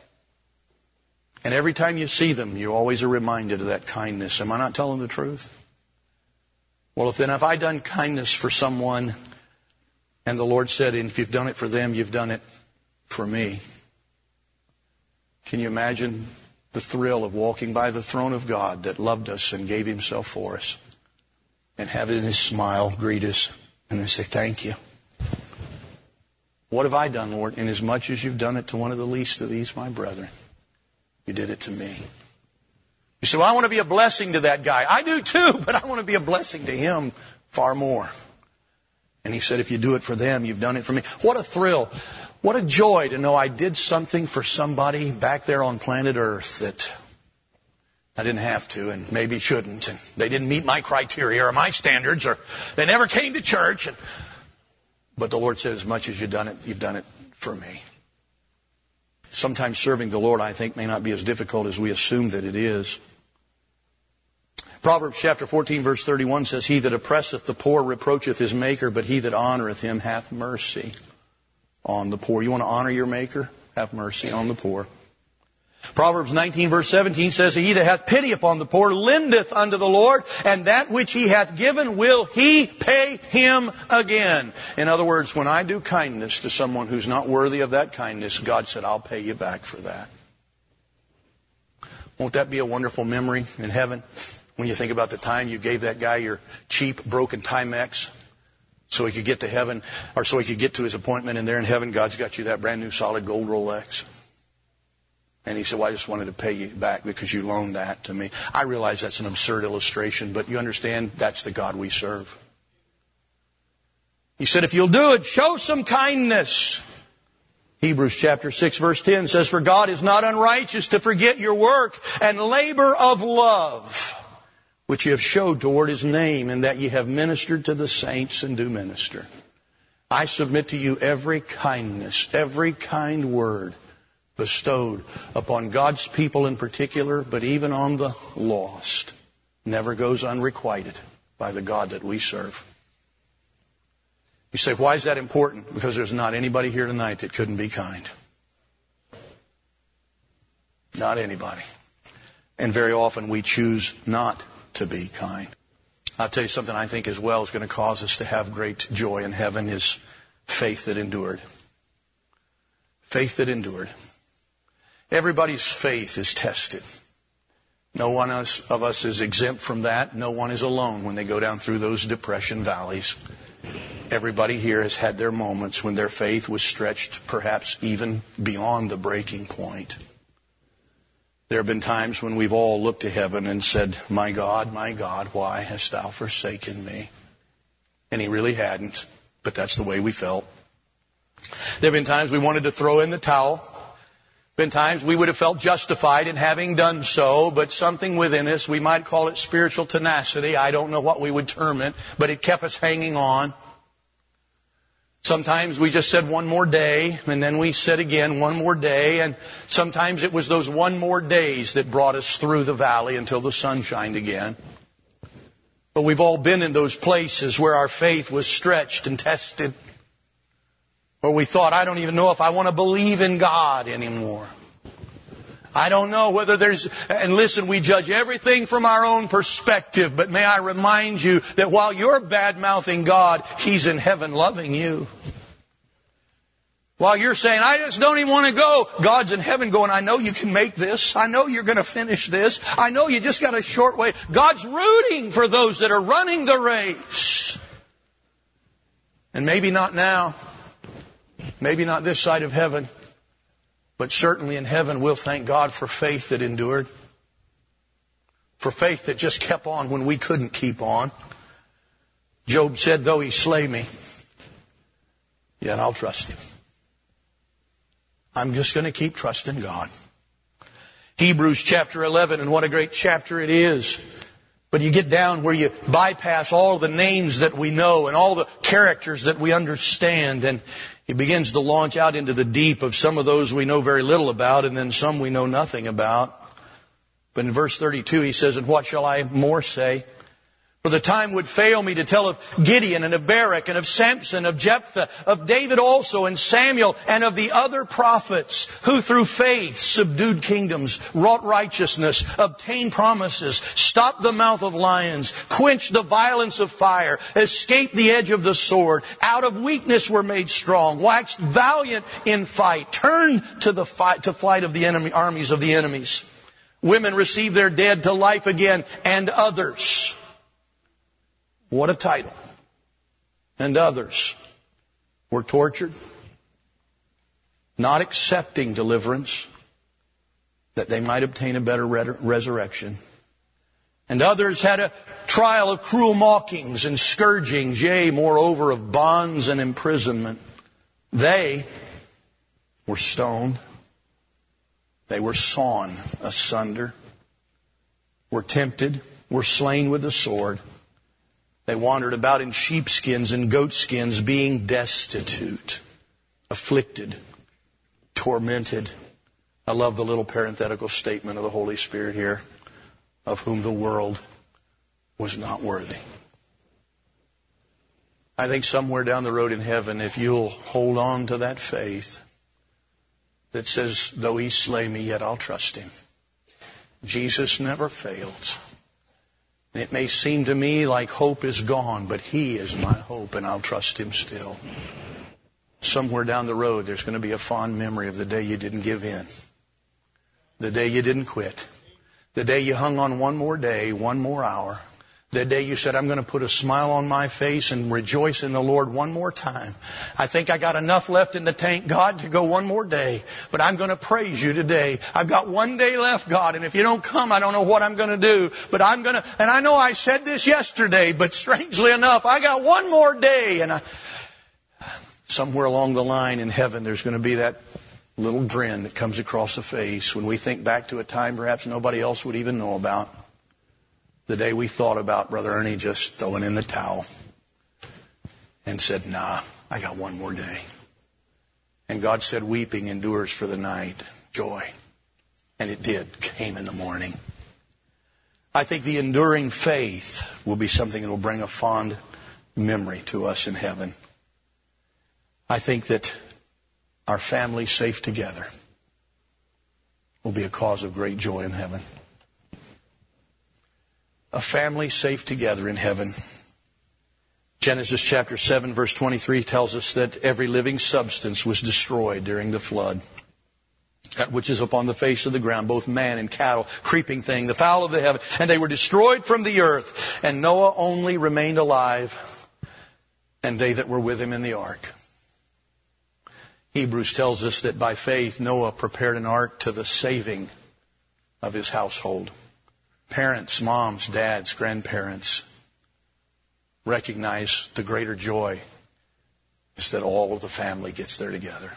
And every time you see them, you always are reminded of that kindness. Am I not telling the truth? Well, if then if I done kindness for someone, and the Lord said, and if you've done it for them, you've done it for me. Can you imagine the thrill of walking by the throne of God that loved us and gave Himself for us, and having His smile greet us, and then say, thank you. What have I done, Lord? Inasmuch as you've done it to one of the least of these, my brethren, you did it to me. You say, well, I want to be a blessing to that guy. I do too, but I want to be a blessing to him far more. And He said, if you do it for them, you've done it for me. What a thrill. What a joy to know I did something for somebody back there on planet Earth that I didn't have to and maybe shouldn't. And they didn't meet my criteria or my standards, or they never came to church. And, but the Lord said, as much as you've done it, you've done it for me. Sometimes serving the Lord, I think, may not be as difficult as we assume that it is. Proverbs chapter fourteen, verse thirty-one says, He that oppresseth the poor reproacheth his Maker, but he that honoreth him hath mercy on the poor. You want to honor your Maker? Have mercy on the poor. Proverbs nineteen, verse seventeen says, He that hath pity upon the poor lendeth unto the Lord, and that which He hath given will He pay him again. In other words, when I do kindness to someone who's not worthy of that kindness, God said, I'll pay you back for that. Won't that be a wonderful memory in heaven? When you think about the time you gave that guy your cheap, broken Timex so he could get to heaven, or so he could get to his appointment, and there in heaven, God's got you that brand new solid gold Rolex. And he said, well, I just wanted to pay you back because you loaned that to me. I realize that's an absurd illustration, but you understand that's the God we serve. He said, if you'll do it, show some kindness. Hebrews chapter six, verse ten says, For God is not unrighteous to forget your work and labor of love, which you have showed toward His name, and that ye have ministered to the saints and do minister. I submit to you every kindness, every kind word bestowed upon God's people in particular, but even on the lost, never goes unrequited by the God that we serve. You say, why is that important? Because there's not anybody here tonight that couldn't be kind. Not anybody. And very often we choose not to be kind. I'll tell you something I think as well is going to cause us to have great joy in heaven is faith that endured. Faith that endured. Everybody's faith is tested. No one of us is exempt from that. No one is alone when they go down through those depression valleys. Everybody here has had their moments when their faith was stretched perhaps even beyond the breaking point. There have been times when we've all looked to heaven and said, My God, my God, why hast thou forsaken me? And He really hadn't, but that's the way we felt. There have been times we wanted to throw in the towel. Been times we would have felt justified in having done so, but something within us, we might call it spiritual tenacity. I don't know what we would term it, but it kept us hanging on. Sometimes we just said one more day, and then we said again one more day, and sometimes it was those one more days that brought us through the valley until the sun shined again. But we've all been in those places where our faith was stretched and tested, where we thought, I don't even know if I want to believe in God anymore. I don't know whether there's, and listen, we judge everything from our own perspective, but may I remind you that while you're bad-mouthing God, He's in heaven loving you. While you're saying, I just don't even want to go, God's in heaven going, I know you can make this. I know you're going to finish this. I know you just got a short way. God's rooting for those that are running the race. And maybe not now. Maybe not this side of heaven. But certainly in heaven we'll thank God for faith that endured. For faith that just kept on when we couldn't keep on. Job said, though He slay me, yet I'll trust Him. I'm just going to keep trusting God. Hebrews chapter eleven, and what a great chapter it is. But you get down where you bypass all the names that we know and all the characters that we understand, and he begins to launch out into the deep of some of those we know very little about, and then some we know nothing about. But in verse thirty-two he says, "And what shall I more say? For the time would fail me to tell of Gideon and of Barak and of Samson, of Jephthah, of David also and Samuel, and of the other prophets who through faith subdued kingdoms, wrought righteousness, obtained promises, stopped the mouth of lions, quenched the violence of fire, escaped the edge of the sword, out of weakness were made strong, waxed valiant in fight, turned to the fight, to flight of the enemy, armies of the enemies. Women received their dead to life again, and others." What a title. "And others were tortured, not accepting deliverance, that they might obtain a better resurrection. And others had a trial of cruel mockings and scourgings, yea, moreover, of bonds and imprisonment. They were stoned. They were sawn asunder, were tempted, were slain with the sword. They wandered about in sheepskins and goatskins, being destitute, afflicted, tormented." I love the little parenthetical statement of the Holy Spirit here, "of whom the world was not worthy." I think somewhere down the road in heaven, if you'll hold on to that faith that says, though He slay me, yet I'll trust Him. Jesus never fails. It may seem to me like hope is gone, but He is my hope, and I'll trust Him still. Somewhere down the road, there's going to be a fond memory of the day you didn't give in. The day you didn't quit. The day you hung on one more day, one more hour. The day you said, "I'm going to put a smile on my face and rejoice in the Lord one more time. I think I got enough left in the tank, God, to go one more day. But I'm going to praise You today. I've got one day left, God. And if You don't come, I don't know what I'm going to do. But I'm going to," and I know I said this yesterday, but strangely enough, I got one more day. And I, somewhere along the line in heaven, there's going to be that little grin that comes across the face when we think back to a time perhaps nobody else would even know about. The day we thought about Brother Ernie just throwing in the towel and said, "Nah, I got one more day." And God said, "Weeping endures for the night, joy." And it did, came in the morning. I think the enduring faith will be something that will bring a fond memory to us in heaven. I think that our family safe together will be a cause of great joy in heaven. A family safe together in heaven. Genesis chapter seven verse twenty-three tells us that every living substance was destroyed during the flood. That which is upon the face of the ground, both man and cattle, creeping thing, the fowl of the heaven, and they were destroyed from the earth. And Noah only remained alive, and they that were with him in the ark. Hebrews tells us that by faith Noah prepared an ark to the saving of his household. Parents, moms, dads, grandparents recognize the greater joy is that all of the family gets there together.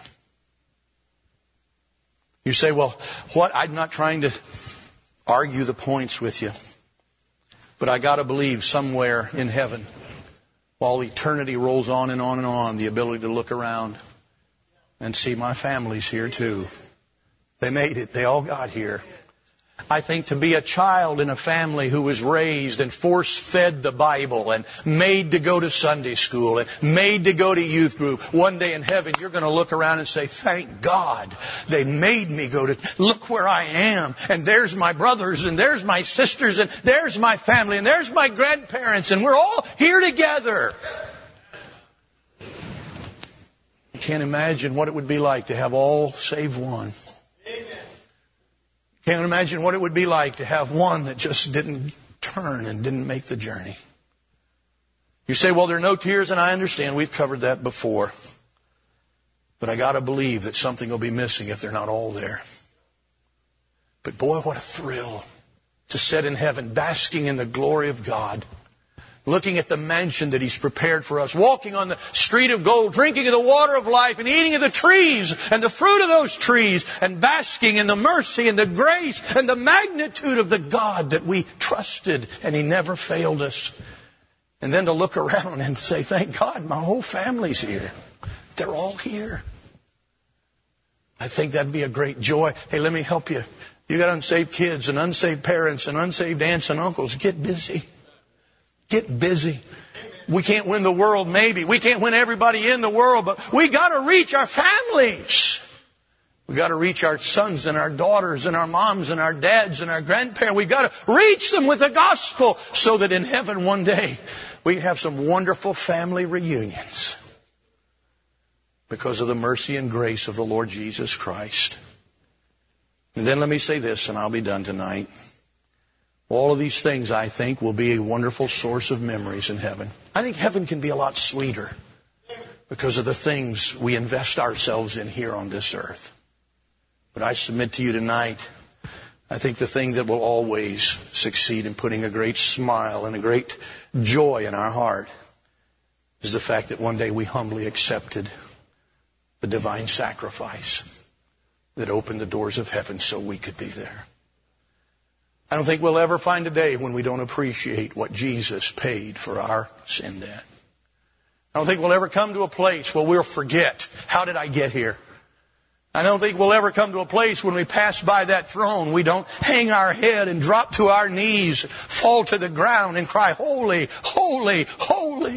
You say, "Well, what? I'm not trying to argue the points with you, but I got to believe somewhere in heaven, while eternity rolls on and on and on, the ability to look around and see my family's here too. They made it. They all got here." I think to be a child in a family who was raised and force-fed the Bible and made to go to Sunday school and made to go to youth group, one day in heaven you're going to look around and say, "Thank God they made me go to, look where I am, and there's my brothers and there's my sisters and there's my family and there's my grandparents and we're all here together." I can't imagine what it would be like to have all save one. Can't imagine what it would be like to have one that just didn't turn and didn't make the journey. You say, "Well, there are no tears," and I understand. We've covered that before. But I got to believe that something will be missing if they're not all there. But boy, what a thrill to sit in heaven basking in the glory of God, looking at the mansion that He's prepared for us, walking on the street of gold, drinking of the water of life, and eating of the trees and the fruit of those trees, and basking in the mercy and the grace and the magnitude of the God that we trusted, and He never failed us. And then to look around and say, thank God, my whole family's here. They're all here. I think that'd be a great joy. Hey, let me help you. You got unsaved kids and unsaved parents and unsaved aunts and uncles. Get busy. Get busy. We can't win the world, maybe. We can't win everybody in the world, but we got to reach our families. We got to reach our sons and our daughters and our moms and our dads and our grandparents. We got to reach them with the gospel so that in heaven one day we can have some wonderful family reunions because of the mercy and grace of the Lord Jesus Christ. And then let me say this, and I'll be done tonight. All of these things, I think, will be a wonderful source of memories in heaven. I think heaven can be a lot sweeter because of the things we invest ourselves in here on this earth. But I submit to you tonight, I think the thing that will always succeed in putting a great smile and a great joy in our heart is the fact that one day we humbly accepted the divine sacrifice that opened the doors of heaven so we could be there. I don't think we'll ever find a day when we don't appreciate what Jesus paid for our sin debt. I don't think we'll ever come to a place where we'll forget, how did I get here? I don't think we'll ever come to a place when we pass by that throne, we don't hang our head and drop to our knees, fall to the ground and cry, holy, holy, holy.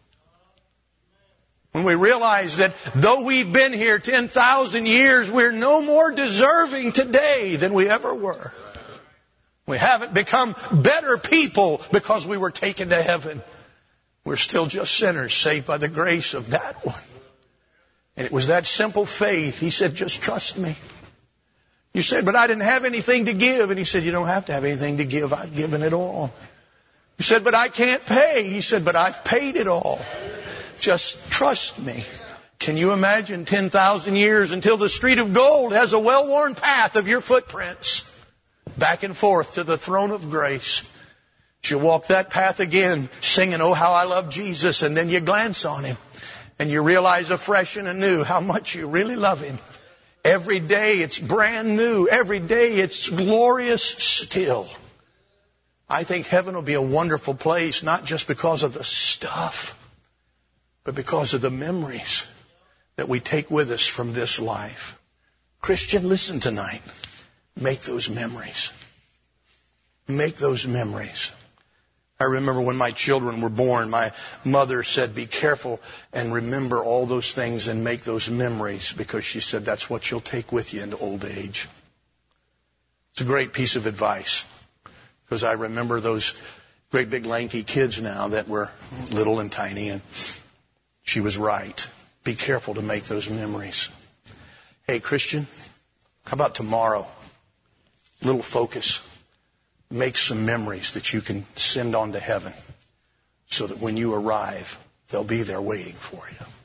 When we realize that though we've been here ten thousand years, we're no more deserving today than we ever were. We haven't become better people because we were taken to heaven. We're still just sinners saved by the grace of that one. And it was that simple faith. He said, just trust me. You said, but I didn't have anything to give. And He said, you don't have to have anything to give. I've given it all. You said, but I can't pay. He said, but I've paid it all. Just trust me. Can you imagine ten thousand years until the street of gold has a well-worn path of your footprints back and forth to the throne of grace? You walk that path again, singing, oh, how I love Jesus, and then you glance on Him, and you realize afresh and anew how much you really love Him. Every day it's brand new. Every day it's glorious still. I think heaven will be a wonderful place, not just because of the stuff, but because of the memories that we take with us from this life. Christian, listen tonight. Make those memories. Make those memories. I remember when my children were born, my mother said, be careful and remember all those things and make those memories, because she said that's what you'll take with you into old age. It's a great piece of advice, because I remember those great big lanky kids now that were little and tiny, and she was right. Be careful to make those memories. Hey, Christian, how about tomorrow? Little focus. Make some memories that you can send on to heaven so that when you arrive, they'll be there waiting for you.